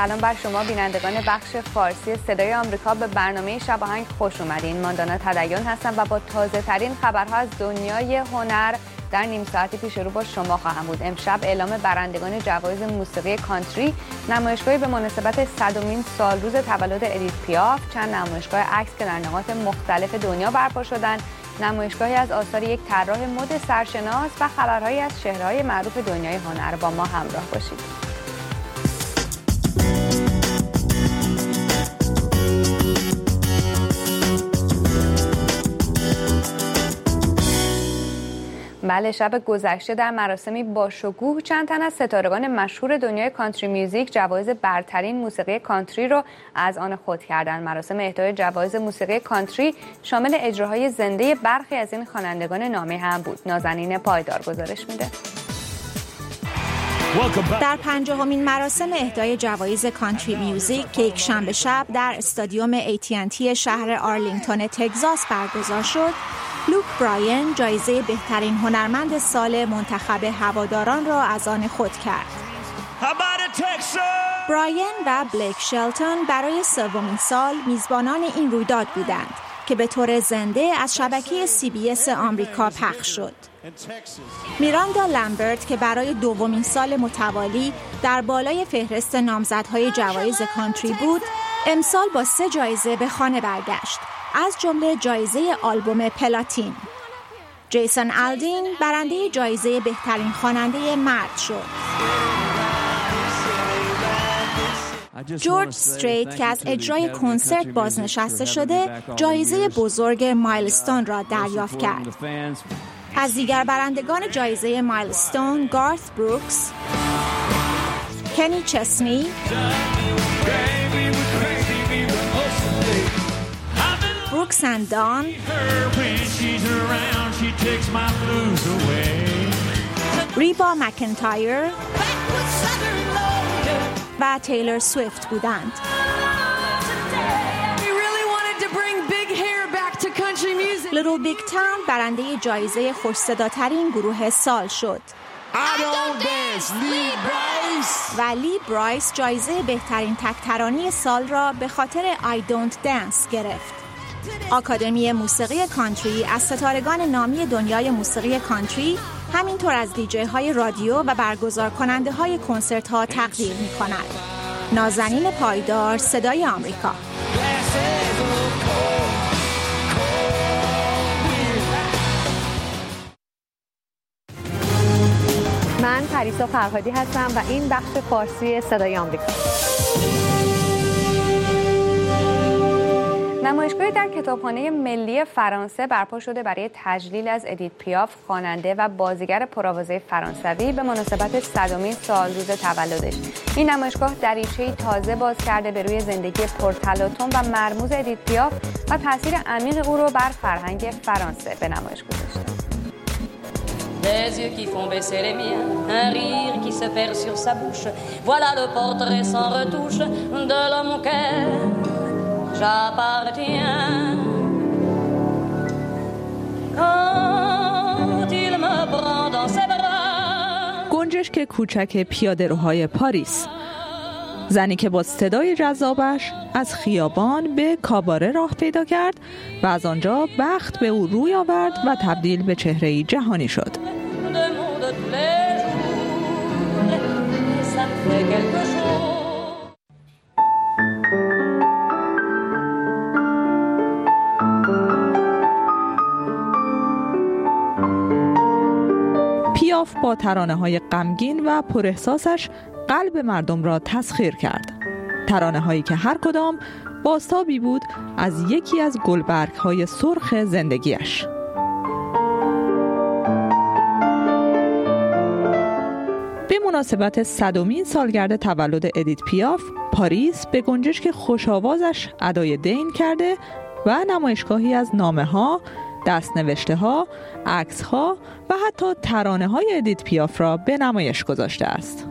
سلام بر شما بینندگان بخش فارسی صدای آمریکا. به برنامه شب آهنگ خوش اومدین. ماندانا تدین هستم و با تازه ترین خبرها از دنیای هنر در نیم ساعتی پیش رو با شما خواهم بود. امشب اعلام برندگان جوایز موسیقی کانتری، نمایشگاهی به مناسبت 100مین سالروز تولد ادیت پیاف، چند نمایشگاه عکس که در نقاط مختلف دنیا برپا شدند، نمایشگاهی از آثار یک طراح مد سرشناس و خبرهایی از چهره‌های معروف دنیای هنر. با ما همراه باشید. بله، شب گذشته در مراسمی با شکوه چند تن از ستارگان مشهور دنیای کانتری میوزیک جوایز برترین موسیقی کانتری رو از آن خود کردند. مراسم اهدای جوایز موسیقی کانتری شامل اجراهای زنده برخی از این خوانندگان نامی هم بود. نازنین پایدار گزارش میده. در 50مین مراسم اهدای جوایز کانتری میوزیک که یک شنبه شب در استادیوم AT&T شهر آرلینگتون تگزاس برگزار شد، لوک براین جایزه بهترین هنرمند سال منتخب هواداران را از آن خود کرد. براین و بلیک شلتون برای سومین سال میزبانان این رویداد بودند که به طور زنده از شبکه CBS آمریکا پخش شد. میراندا لمبرت که برای دومین سال متوالی در بالای فهرست نامزدهای جوایز کانتری بود، امسال با 3 جایزه به خانه برگشت، از جمله جایزه آلبوم پلاتین. جیسون آلدین برنده جایزه بهترین خواننده مرد شد. جورج استریت که از اجرای کنسرت بازنشسته شده، جایزه بزرگ مایلستون را دریافت کرد. از دیگر برندگان جایزه مایلستون گارث بروکس، کنی چسنی، بروکس اند دان، ریبا مکنتایر و تیلر سویفت بودند. لیتل بیگ تاون برنده جایزه خوش‌صداترین گروه سال شد. و لی برایس جایزه بهترین تک ترانه سال را به خاطر I Don't Dance گرفت. آکادمی موسیقی کانتری از ستارگان نامی دنیای موسیقی کانتری، همینطور از دیجی‌های رادیو و برگزار کننده های کنسرت ها تقدیر می کند. نازنین پایدار، صدای آمریکا. من پریسا فرهادی هستم و این بخش فارسی صدای آمریکا. نمایشگاهی در کتابخانه ملی فرانسه برپا شده برای تجلیل از ادیت پیاف، خواننده و بازیگر پرآوازه فرانسوی به مناسبت 100مین سالروز تولدش. این نمایشگاه دریچه‌ای تازه باز کرده به روی زندگی پرتلاطم و مرموز ادیت پیاف و تاثیر عمیق او رو بر فرهنگ فرانسه به نمایش گذاشته. Des yeux qui font baisser les miens, un rire qui se perd sur sa bouche. Voilà le portrait sans retouche de l'homme auquel j'appartiens. Quand il me prend dans ses bras. گنجشک کوچک پیاده‌روهای پاریس، زنی که با صدای جذابش از خیابان به کاباره راه پیدا کرد و از آنجا بخت به او روی آورد و تبدیل به چهره‌ای جهانی شد. پیاف با ترانه‌های غمگین و پراحساسش قلب مردم را تسخیر کرد. ترانه‌هایی که هر کدام بازتابی بود از یکی از گلبرگ‌های سرخ زندگیش. به مناسبت 100مین سالگرد تولد ادیت پیاف، پاریس به گنجشک خوش‌آوازش ادای دین کرده و نمایشگاهی از نامه‌ها، دست‌نوشته‌ها، عکس‌ها و حتی ترانه‌های ادیت پیاف را به نمایش گذاشته است.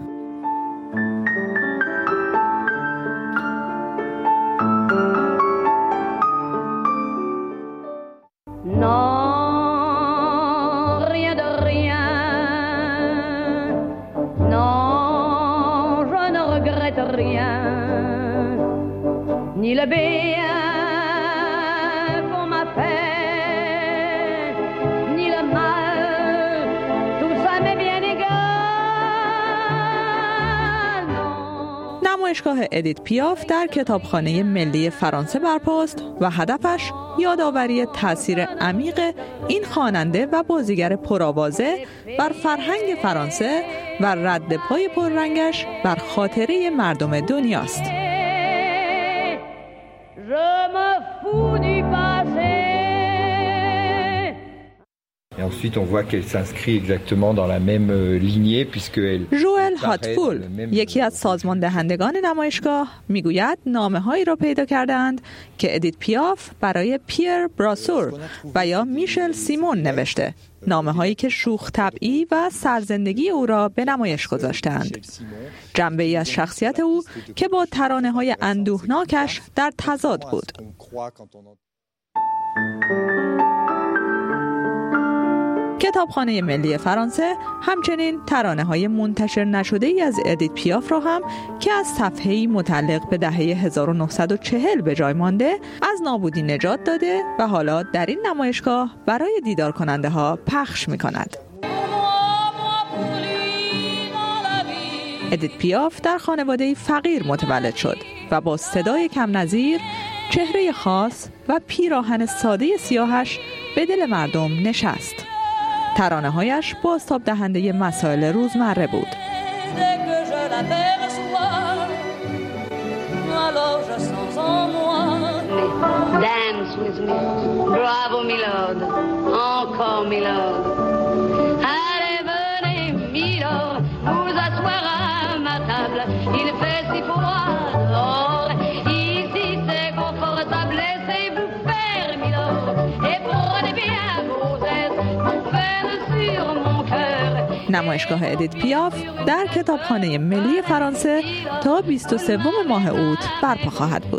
Rien, ni le bien pour ma peine, ni le mal, tout ça m'est bien égal. نمایشگاه ادیت پیاف در کتابخانه ملی فرانسه برپاست و هدفش یادآوری تأثیر عمیق این خواننده و بازیگر پرآوازه بر فرهنگ فرانسه و رد پای پررنگش بر خاطره مردم دنیاست. Et ensuite, on voit qu'elle s'inscrit exactement dans la même lignée puisqu'elle ژوئل هاتفول، یکی از سازمان دهندگان نمایشگاه، میگوید نامه‌هایی را پیدا کردند که ادیت پیاف برای پیر براسور و یا میشل سیمون نوشته. نامه‌هایی که شوخ طبعی و سرزندگی او را به نمایش گذاشتند. جنبه‌ای از شخصیت او که با ترانه‌های اندوهناکش در تضاد بود. کتابخانه ملی فرانسه همچنین ترانه‌های منتشر نشده‌ای از ادیت پیاف را هم که از صفحه‌ای متعلق به دهه 1940 به جای مانده از نابودی نجات داده و حالا در این نمایشگاه برای دیدار کننده ها پخش می‌کند. ادیت پیاف در خانواده‌ای فقیر متولد شد و با صدای کم نظیر، چهره خاص و پیراهن ساده سیاهش به دل مردم نشست. ترانه‌هایش بازتاب دهنده مسائل روزمره بود. Bravo Milord, encore Milord. Allez venez Milord, vous asseoir à ma table. Il fait si froid dehors, ici c'est confortable. Laissez-vous faire Milord, et prenez bien vos aises pour faire sur mon cœur. نمایشگاه ادیت پیاف در کتابخانه ملی فرانسه تا 23 ماه اوت برپا خواهد بود.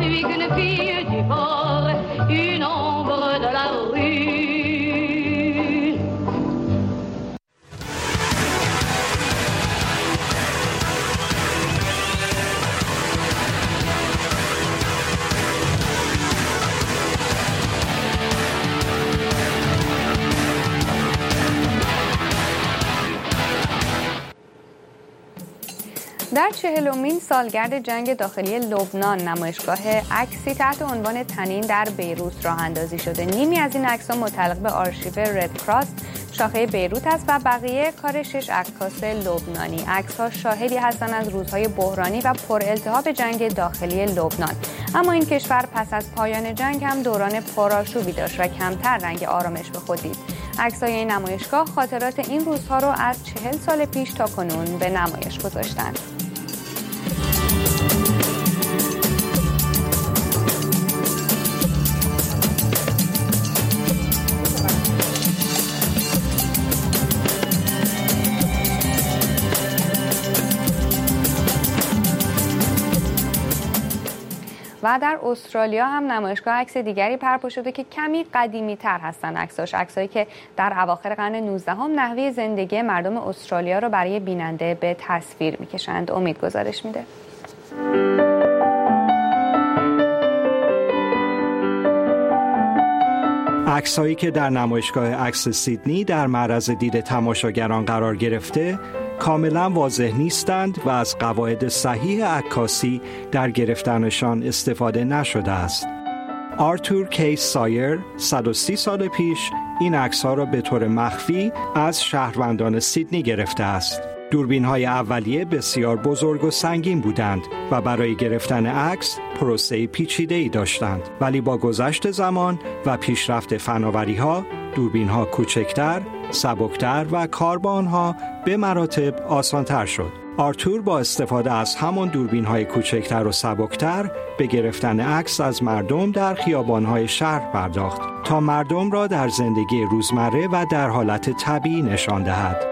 در 40مین سالگرد جنگ داخلی لبنان نمایشگاه عکسی تحت عنوان تنین در بیروت راه اندازی شده. نیمی از این عکس‌ها متعلق به آرشیو رد کراس شاخه بیروت است و بقیه کار 6 عکاس لبنانی. عکس‌ها شاهدی هستند از روزهای بحرانی و پرالتهاب جنگ داخلی لبنان. اما این کشور پس از پایان جنگ هم دوران پرآشوبی داشت و کمتر رنگ آرامش به خود دید. عکس‌های این نمایشگاه خاطرات این روزها رو از 40 سال پیش تا کنون به نمایش گذاشتند. و در استرالیا هم نمایشگاه عکس دیگری برپا شده که کمی قدیمی‌تر هستن عکساش، عکسایی که در اواخر قرن 19 نحوه زندگی مردم استرالیا رو برای بیننده به تصویر می‌کشند. امید گزارش میده. عکسایی که در نمایشگاه عکس سیدنی در معرض دید تماشاگران قرار گرفته کاملا واضح نیستند و از قواعد صحیح عکاسی در گرفتنشان استفاده نشده است. آرتور کی سایر 130 سال پیش این عکس‌ها را به طور مخفی از شهروندان سیدنی گرفته است. دوربین‌های اولیه بسیار بزرگ و سنگین بودند و برای گرفتن عکس پروسه پیچیده‌ای داشتند، ولی با گذشت زمان و پیشرفت فناوری‌ها دوربین‌ها کوچکتر، سبکتر و کار با آنها به مراتب آسان‌تر شد. آرتور با استفاده از همان دوربین‌های کوچکتر و سبکتر به گرفتن عکس از مردم در خیابان‌های شهر پرداخت تا مردم را در زندگی روزمره و در حالت طبیعی نشان دهد.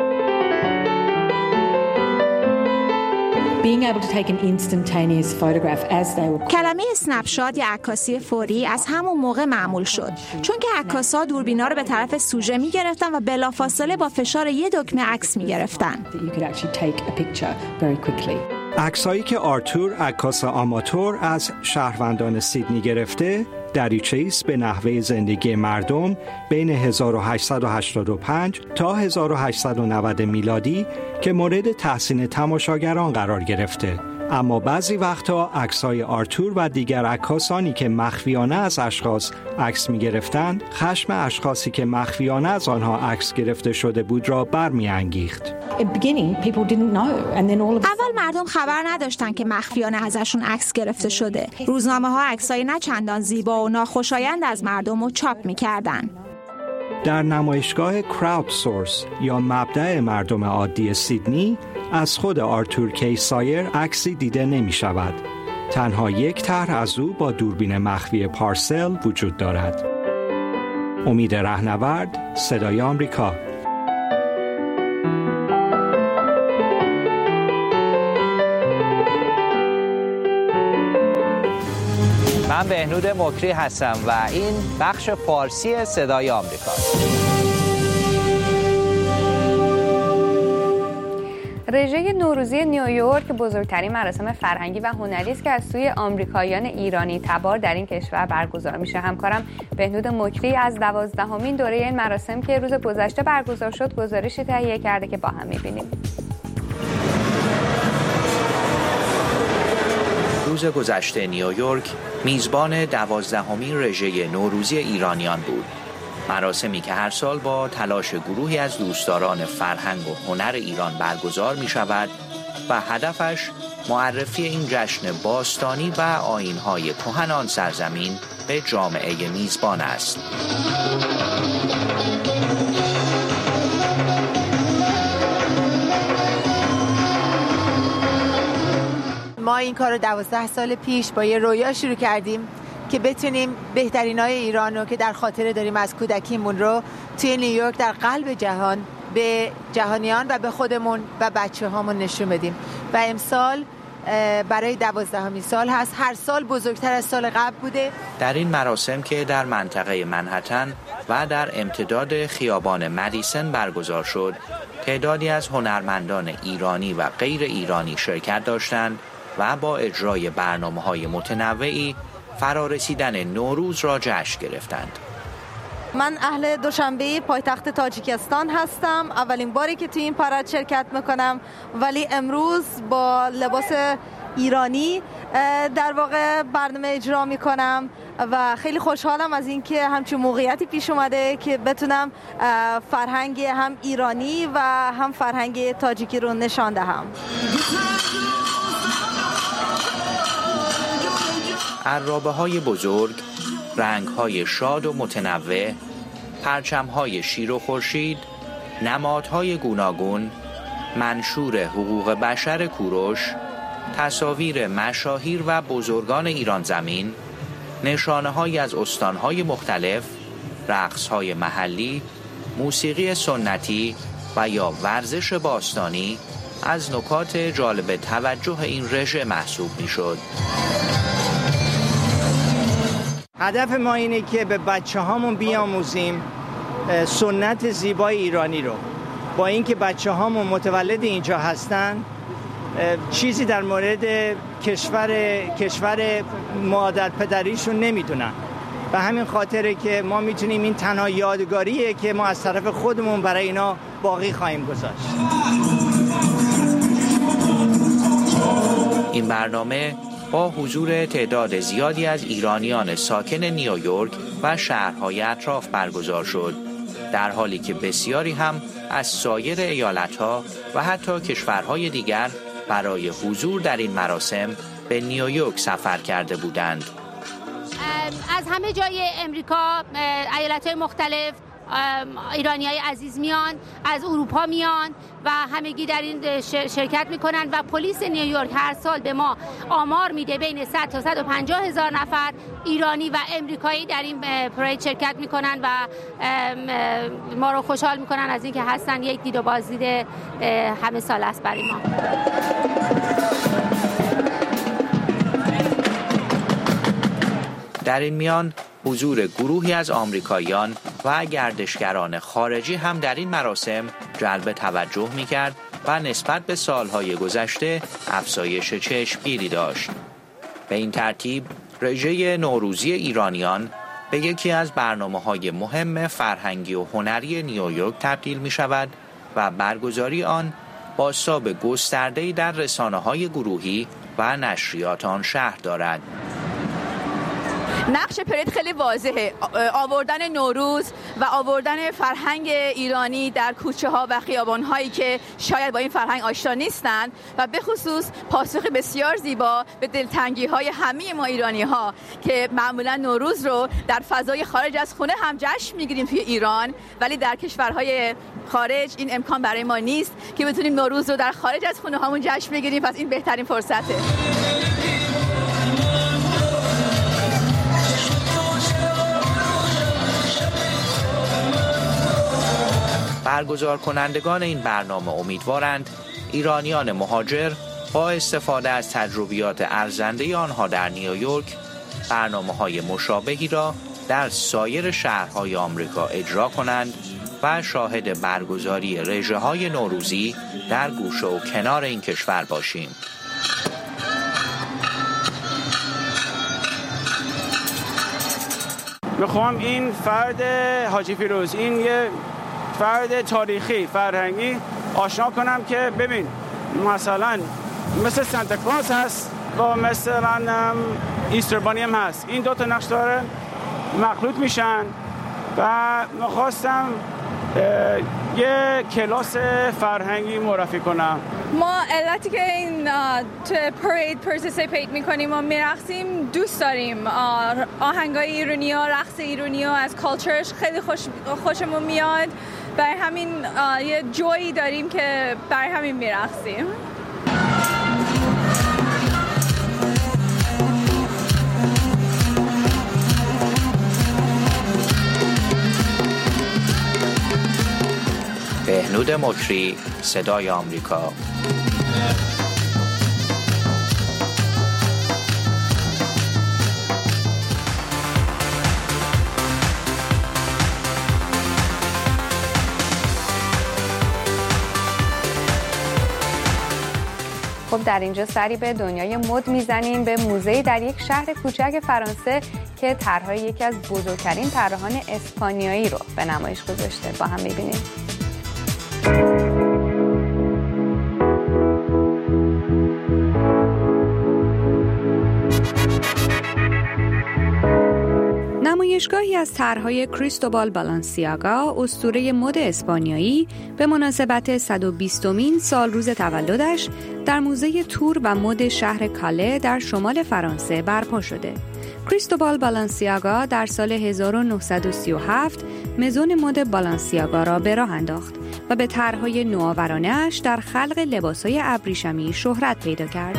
کلمه اسنپ‌شات یا عکاسی فوری از همون موقع معمول شد، چون که عکاسا دوربینا رو به طرف سوژه می‌گرفتن و بلافاصله با فشار یه دکمه عکس می‌گرفتن. عکسایی که آرتور عکاس آماتور از شهروندان سیدنی گرفته دریچه‌ای است به نحوه زندگی مردم بین 1885 تا 1890 میلادی که مورد تحسین تماشاگران قرار گرفته. اما بعضی وقتا عکسای آرتور و دیگر عکاسانی که مخفیانه از اشخاص عکس می‌گرفتند، خشم اشخاصی که مخفیانه از آنها عکس گرفته شده بود را برمی‌انگیخت. اول مردم خبر نداشتن که مخفیانه ازشون عکس گرفته شده. روزنامه‌ها عکسای نه چندان زیبا و ناخوشایند از مردم رو چاپ می‌کردن. در نمایشگاه کراود سورس یا مبدأ مردم عادی سیدنی از خود آرتور کی سایر عکسی دیده نمی شود. تنها یک طرح از او با دوربین مخفی پارسل وجود دارد. امید رهنورد، صدای آمریکا. من بهنود مکری هستم و این بخش فارسی صدای آمریکا. رژه نوروزی نیویورک بزرگترین مراسم فرهنگی و هنری است که از سوی آمریکاییان ایرانی تبار در این کشور برگزار میشه. همکارم بهنود مکری از 12مین دوره این مراسم که روز گذشته برگزار شد گزارشی تهیه کرده که با هم می‌بینیم. روز گذشته نیویورک میزبان 12مین رژه نوروزی ایرانیان بود. مراسمی که هر سال با تلاش گروهی از دوستداران فرهنگ و هنر ایران برگزار می شود و هدفش معرفی این جشن باستانی و آیین‌های کهن آن سرزمین به جامعه میزبان است. ما این کار رو 12 سال پیش با یه رویا شروع کردیم که بتونیم بهترینای ایران رو که در خاطره داریم از کودکیمون رو توی نیویورک در قلب جهان به جهانیان و به خودمون و بچه هامون نشون بدیم و امسال برای 12مین سال هست. هر سال بزرگتر از سال قبل بوده. در این مراسم که در منطقه منهتن و در امتداد خیابان مدیسن برگزار شد، تعدادی از هنرمندان ایرانی و غیر ایرانی شرکت داشتند و با اجرای برنامه‌های متنوعی فرارسیدن نوروز را جشن گرفتند. من اهل دوشنبه پایتخت تاجیکستان هستم. اولین باری که توی این پاراد شرکت میکنم، ولی امروز با لباس ایرانی در واقع برنامه اجرا میکنم و خیلی خوشحالم از اینکه همچین موقعیتی پیش اومده که بتونم فرهنگ هم ایرانی و هم فرهنگ تاجیکی رو نشان دهم. عرابه‌های بزرگ، رنگ‌های شاد و متنوع، پرچم‌های شیر و خورشید، نمادهای گوناگون، منشور حقوق بشر کوروش، تصاویر مشاهیر و بزرگان ایران زمین، نشانه‌هایی از استان‌های مختلف، رقص‌های محلی، موسیقی سنتی و یا ورزش باستانی از نکات جالب توجه این رژه محسوب می‌شد. هدف ما اینه که به بچه هامون بیاموزیم سنت زیبای ایرانی رو. با اینکه بچه هامون متولد اینجا هستن، چیزی در مورد کشور مادر پدریشون نمیدونن. به همین خاطره که ما میتونیم این تنها یادگاریه که ما از طرف خودمون برای اینا باقی خواهیم گذاشت. این برنامه با حضور تعداد زیادی از ایرانیان ساکن نیویورک و شهرهای اطراف برگزار شد، در حالی که بسیاری هم از سایر ایالت‌ها و حتی کشورهای دیگر برای حضور در این مراسم به نیویورک سفر کرده بودند. از همه جای امریکا، ایالت‌های مختلف ایرانیای عزیز میان، از اروپا میان و همگی در این شرکت میکنن و پلیس نیویورک هر سال به ما آمار میده بین 100 تا 150 هزار نفر ایرانی و امریکایی در این پرید شرکت میکنن و ما رو خوشحال میکنن از اینکه هستن. یک دید و بازدید همه سال است برای ما. در این میان حضور گروهی از آمریکاییان و گردشگران خارجی هم در این مراسم جلب توجه می‌کرد و نسبت به سالهای گذشته افزایش چشمگیری داشت. به این ترتیب رژه نوروزی ایرانیان به یکی از برنامه‌های مهم فرهنگی و هنری نیویورک تبدیل می‌شود و برگزاری آن بازتاب گسترده‌ای در رسانه‌های گروهی و نشریات آن شهر دارد. نقش پرید خیلی واضحه، آوردن نوروز و آوردن فرهنگ ایرانی در کوچه ها و خیابان هایی که شاید با این فرهنگ آشنا نیستند و به خصوص پاسخ بسیار زیبا به دلتنگی های همه ما ایرانی ها که معمولا نوروز رو در فضای خارج از خونه هم جشن میگیریم توی ایران، ولی در کشورهای خارج این امکان برای ما نیست که بتونیم نوروز رو در خارج از خونه هامون جشن بگیریم. پس این بهترین فرصته. برگزار کنندگان این برنامه امیدوارند ایرانیان مهاجر با استفاده از تجربیات ارزنده آنها در نیویورک برنامه‌های مشابهی را در سایر شهرهای آمریکا اجرا کنند و شاهد برگزاری رژه‌های نوروزی در گوشه و کنار این کشور باشیم. میخوام این فرد حاجی فیروز، این یه فرد تاریخی فرهنگی آشنا کنم که ببین مثلا مثل سانتا کلاس هست و مثلا ایستر بانی هم هست، این دو تا نقش داره مخلوط میشن و میخواستم یه کلاس فرهنگی معرفی کنم. ما علتی که این تو پرید پارتیسیپیت میکنیم و میرقصیم دوست داریم. آهنگای ایرانی ها، رقص ایرانی ها از کالچرش خیلی خوشمون میاد، برای همین یه جویی داریم که برای همین میرقصیم. بهنود مکری، صدای آمریکا. خب در اینجا سری به دنیای مد میزنیم، به موزه‌ای در یک شهر کوچک فرانسه که طرحهای یکی از بزرگترین طراحان اسپانیایی رو به نمایش گذاشته. با هم می‌بینیم. نمایشگاهی از طرحهای کریستوبال بالانسیاگا، اسطوره مد اسپانیایی، به مناسبت 120مین سالروز تولدش در موزه تور و مد شهر کاله در شمال فرانسه برپا شده. کریستوبال بالانسیاگا در سال 1937 مزون مد بالانسیاگا را به راه انداخت و به طرحهای نوآورانه‌اش در خلق لباسهای ابریشمی شهرت پیدا کرد.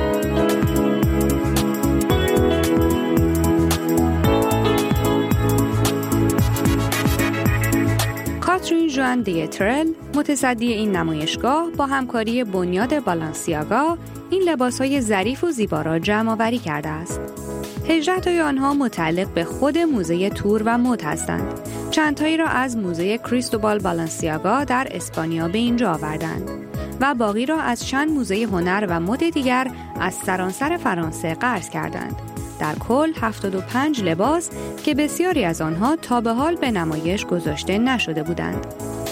کاترین ژوان دیترل، متصدی این نمایشگاه، با همکاری بنیاد بالانسیاگا این لباس‌های ظریف و زیبا را جمع‌آوری کرده است. 18 تای آنها متعلق به خود موزه تور و مد هستند. چند تایی را از موزه کریستوبال بالانسیاگا در اسپانیا به اینجا آوردند و باقی را از چند موزه هنر و مد دیگر از سراسر فرانسه قرض کردند. در کل 75 لباس که بسیاری از آنها تا به حال به نمایش گذاشته نشده بودند.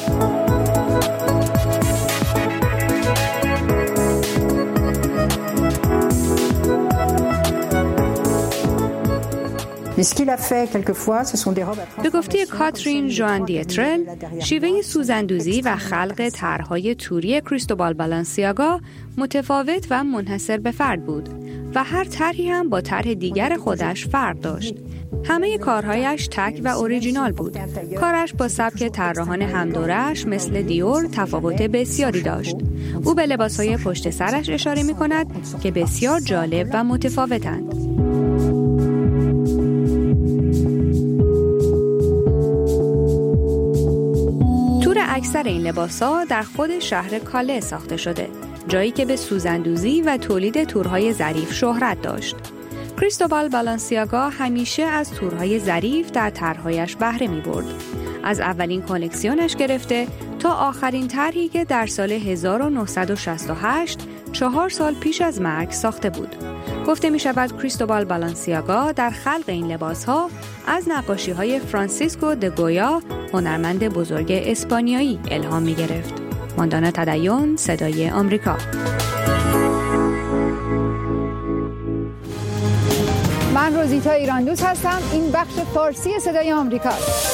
به گفته کاترین ژوان دیترل، شیوه سوزندوزی و خلق طرحهای توری کریستوبال بالانسیاگا متفاوت و منحصر به فرد بود و هر طرحی هم با طرح دیگر خودش فرق داشت. همه کارهایش تک و اوریجینال بود. کارش با سبک طراحان همدورش مثل دیور تفاوت بسیاری داشت. او به لباسهای پشت سرش اشاره می کند که بسیار جالب و متفاوتند. تور اکثر این لباسها در خود شهر کاله ساخته شده، جایی که به سوزندوزی و تولید تورهای ظریف شهرت داشت. کریستوبال بالانسیاگا همیشه از تورهای ظریف در طرح‌هایش بهره می‌برد. از اولین کلکسیونش گرفته تا آخرین طرحی که در سال 1968 4 سال پیش از مرگ ساخته بود. گفته می شود کریستوبال بالانسیاگا در خلق این لباس‌ها از نقاشی‌های فرانسیسکو د گویا، هنرمند بزرگ اسپانیایی، الهام می گرفت. ماندانا تدیون، صدای آمریکا. من روزیتا ایراندوست هستم. این بخش فارسی صدای آمریکا.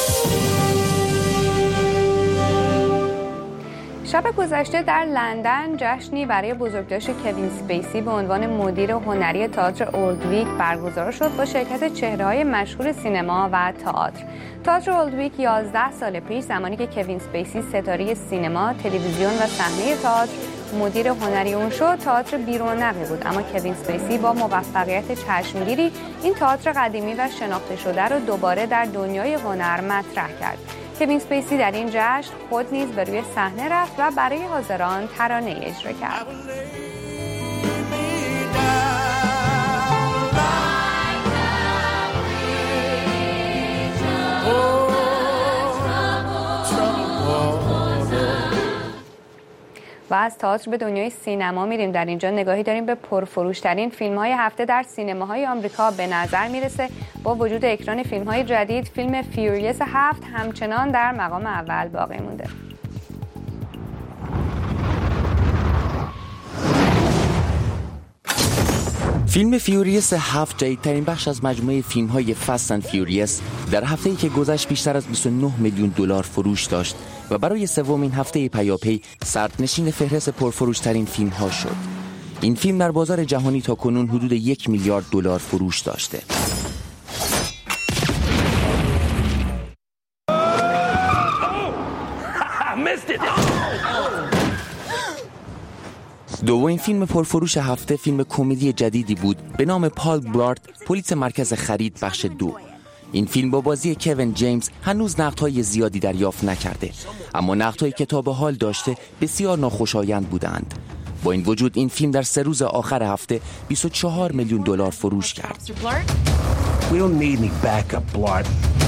شب گذشته در لندن جشنی برای بزرگداشت کوین اسپیسی به عنوان مدیر هنری تئاتر اولدویک برگزار شد با شرکت چهره‌های مشهور سینما و تئاتر. تئاتر اولدویک 11 سال پیش زمانی که کوین اسپیسی ستاره سینما، تلویزیون و صحنه تئاتر مدیر هنری اون شد، تئاتر بی‌رونقی بود، اما کوین اسپیسی با موفقیت چشمگیری این تئاتر قدیمی و شناخته شده رو دوباره در دنیای هنر مطرح کرد. کوین اسپیسی در این جشن خود نیز به روی صحنه رفت و برای حاضران ترانه اجرا کرد. و از تئاتر به دنیای سینما میریم. در اینجا نگاهی داریم به پرفروشترین فیلم‌های هفته در سینماهای آمریکا. به نظر میرسه با وجود اکران فیلم‌های جدید، فیلم فیوریس 7 همچنان در مقام اول باقی مونده. فیلم فیوریس 7 جدیدترین بخش از مجموعه فیلم‌های فست اند فیوریس در هفته‌ای که گذشت بیشتر از 29 میلیون دلار فروش داشت و برای سومین هفته پیاپی صدرنشین فهرست پرفروشترین فیلم‌ها شد. این فیلم در بازار جهانی تاکنون حدود 1 میلیارد دلار فروش داشته. دومین فیلم پرفروش هفته فیلم کمدی جدیدی بود به نام پال بلارد، پلیس مرکز خرید بخش 2. این فیلم با بازی کوین جیمز هنوز نقدهای زیادی دریافت نکرده، اما نقدهایی که تا به حال داشته بسیار ناخوشایند بودند. با این وجود این فیلم در 3 روز آخر هفته 24 میلیون دلار فروش کرد. We don't need any backup, Blart.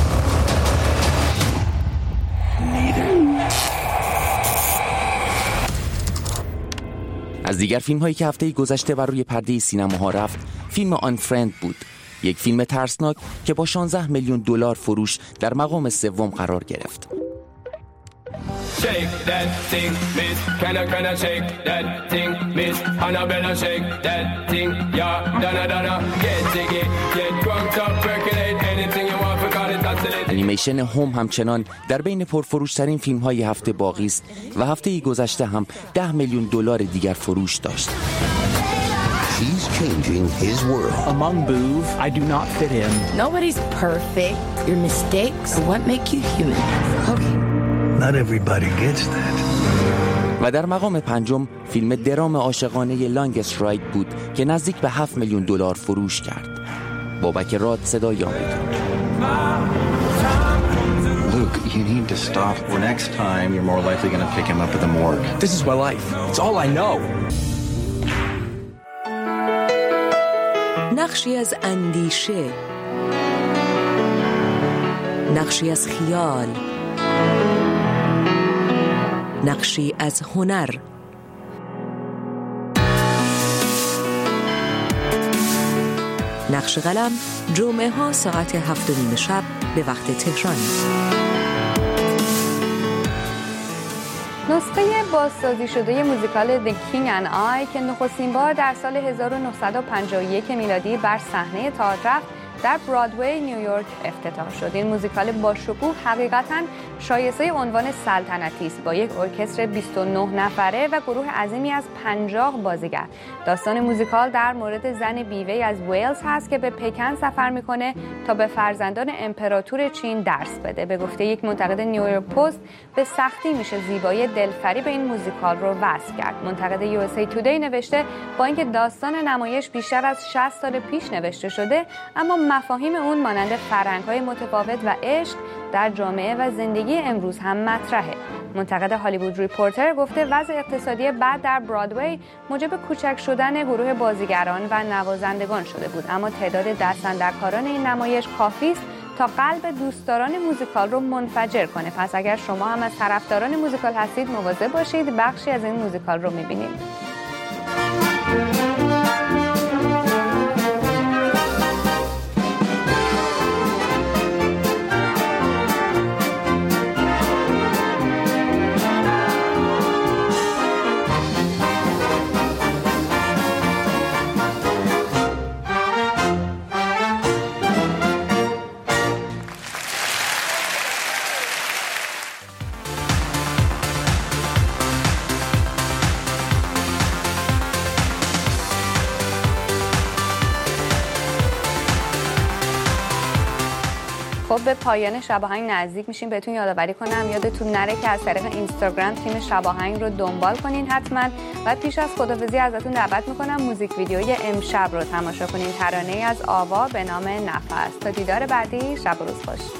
از دیگر فیلم‌هایی که هفته گذشته بر روی پرده سینماها رفت، فیلم آن فرند بود، یک فیلم ترسناک که با 16 میلیون دلار فروش در مقام سوم قرار گرفت. انیمیشن هوم همچنان در بین پرفروشترین فیلم‌های هفته باقی است و هفته گذشته هم 10 میلیون دلار دیگر فروش داشت. He's changing his world. Among Boov, I do not fit in. Nobody's perfect. Your mistakes are what make you human. Okay. Not everybody gets that. و در مقام پنجم فیلم درام عاشقانه لانگست راید بود که نزدیک به 7 میلیون دلار فروش کرد. بابک راد، صدای آمریکا. Luke, you need to stop. Or next time, you're more likely going to pick him up at the morgue. This is my life. It's all I know. نقشی از اندیشه، نقشی از خیال، نقشی از هنر. نقش قلم جمعه ها ساعت 7:30 شب به وقت تهران. نسخه بازسازی شده موزیکال The King and I که نخستین بار در سال 1951 میلادی بر صحنه تئاتر رفت، در برادوی نیویورک افتتاح شد. این موزیکال با شکوه حقیقتاً شایسته عنوان سلطنتی است، با یک ارکستر 29 نفره و گروه عظیمی از 50 بازیگر. داستان موزیکال در مورد زن بیوه‌ای از ویلز هست که به پکن سفر میکنه تا به فرزندان امپراتور چین درس بده. به گفته یک منتقد نیویورک پست، به سختی میشه زیبایی دلفریب این موزیکال رو وصف کرد. منتقد USA Today نوشته با اینکه داستان نمایش بیشتر از 60 سال پیش نوشته شده، اما مفاهیم اون مانند فرهنگ‌های متفاوت و عشق در جامعه و زندگی امروز هم مطرحه. منتقد هالیوود ریپورتر گفته وضع اقتصادی بد در برادوی موجب کوچک شدن گروه بازیگران و نوازندگان شده بود، اما تعداد دستاندرکاران این نمایش کافی است تا قلب دوستداران موزیکال رو منفجر کنه. پس اگر شما هم از طرفداران موزیکال هستید مواظب باشید، بخشی از این موزیکال رو می‌بینید. خب به پایان شب آهنگ نزدیک میشیم. بهتون یادآوری کنم یادتون نره که از طریق اینستاگرام تیم شب آهنگ رو دنبال کنین حتما. و پیش از خداحافظی ازتون دعوت میکنم موزیک ویدیوی امشب رو تماشا کنین، ترانه‌ای از آوا به نام نفس. تا دیدار بعدی، شب و روز خوش.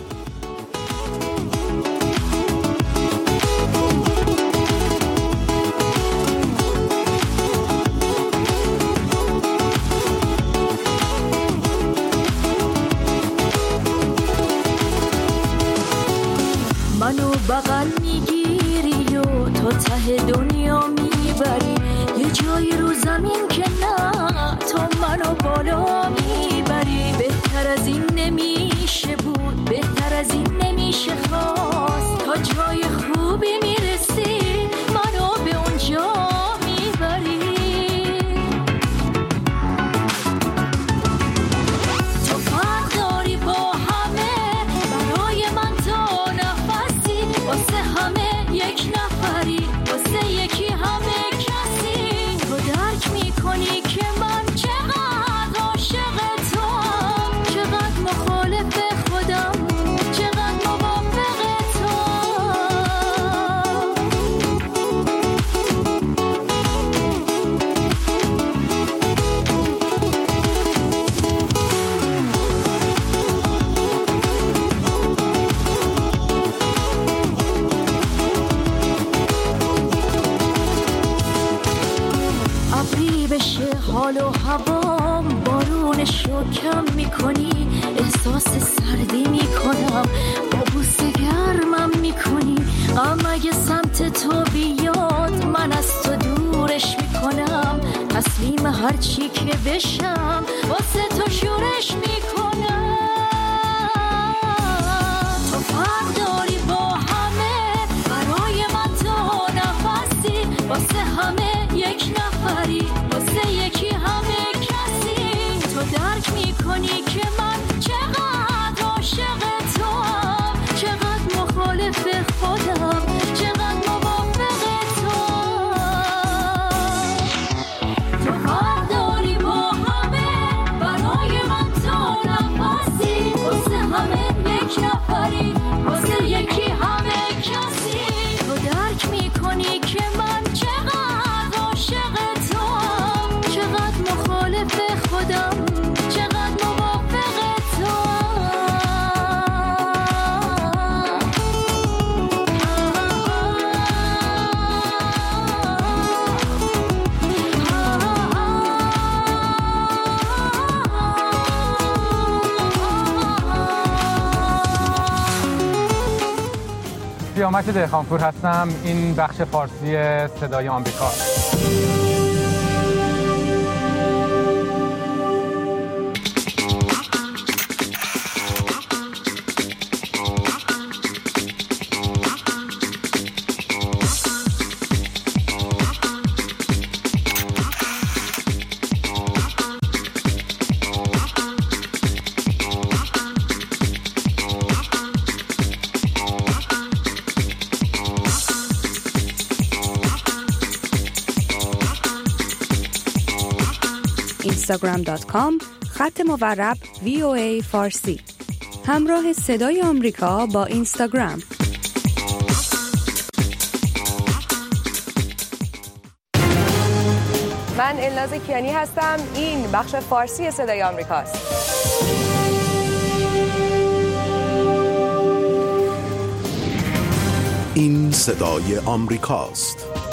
منو بغل میگیری و تا ته دنیا میبری، یه جایی رو زمین که نه تو منو بالا میبری. بهتر از این نمیشه بود، بهتر از این نمیشه خواست، تا جای خوبی میرسی منو به اونجا میبری. تو فرق داری با همه، برای من تو نفسی، واسه همه یک نفری، واسه یکی همه کسی. تو درک میکنی که من چقدر عاشق توام، چقدر مخالف خودم، چقدر موافق ابری بشه حال و هوام، بارونشو کم میکنی، احساس سردی میکنم، با بوسه گرمم میکنی. اگه سمت تو بیاد من از تو دورش میکنم، تسلیم هرچی که بشم واسه تو شورش میکنم. تو فرق داری با همه، برای من تو نفسی، واسه همه یک نفری، واسه یکی همه کسی. تو درک میکنی که من چقدر عاشق توام، چقدر مخالف خودم، چقدر موافق توام. تو فرق داری با همه، برای من تو نفسی، واسه همه یک نفری، واسه یکی همه کسی. تو درک میکنی که من چقدر عاشق توام، چقدر مخالف خودم، چقدر موافق توام. سیامک دهقانپور هستم. این بخش فارسی صدای آمریکا. instagram.com/VOA فارسی. همراه صدای آمریکا با اینستاگرام. من الناز کیانی هستم. این بخش فارسی صدای آمریکاست. این صدای آمریکاست.